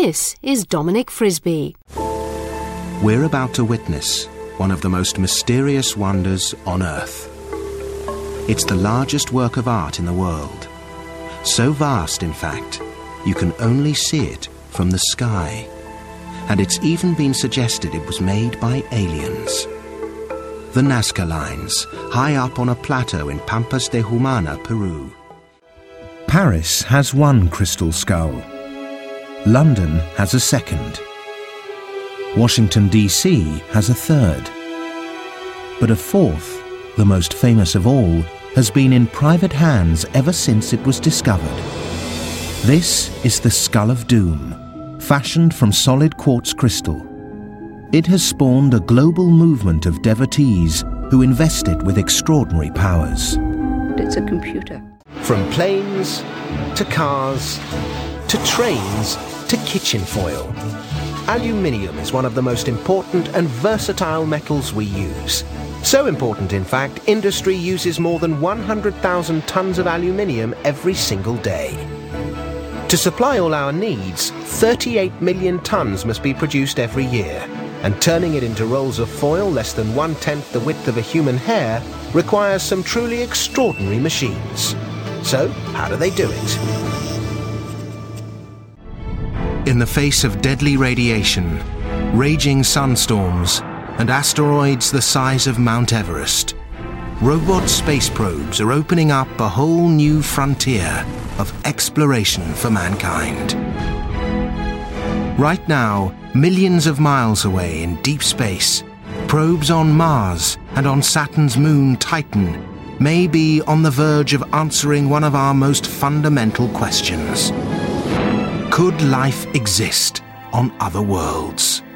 This is Dominic Frisby. We're about to witness one of the most mysterious wonders on Earth. It's the largest work of art in the world. So vast, in fact, you can only see it from the sky. And it's even been suggested it was made by aliens. The Nazca Lines, high up on a plateau in Pampas de Humana, Peru. Paris has one crystal skull. London has a second. Washington, D.C. has a third. But a fourth, the most famous of all, has been in private hands ever since it was discovered. This is the Skull of Doom, fashioned from solid quartz crystal. It has spawned a global movement of devotees who invest it with extraordinary powers. It's a computer. From planes to cars to trains to kitchen foil. Aluminium is one of the most important and versatile metals we use. So important, in fact, industry uses more than 100,000 tons of aluminium every single day. To supply all our needs, 38 million tons must be produced every year, and turning it into rolls of foil less than 1/10 the width of a human hair requires some truly extraordinary machines. So, how do they do it? In the face of deadly radiation, raging sunstorms, and asteroids the size of Mount Everest, robot space probes are opening up a whole new frontier of exploration for mankind. Right now, millions of miles away in deep space, probes on Mars and on Saturn's moon Titan may be on the verge of answering one of our most fundamental questions. Could life exist on other worlds?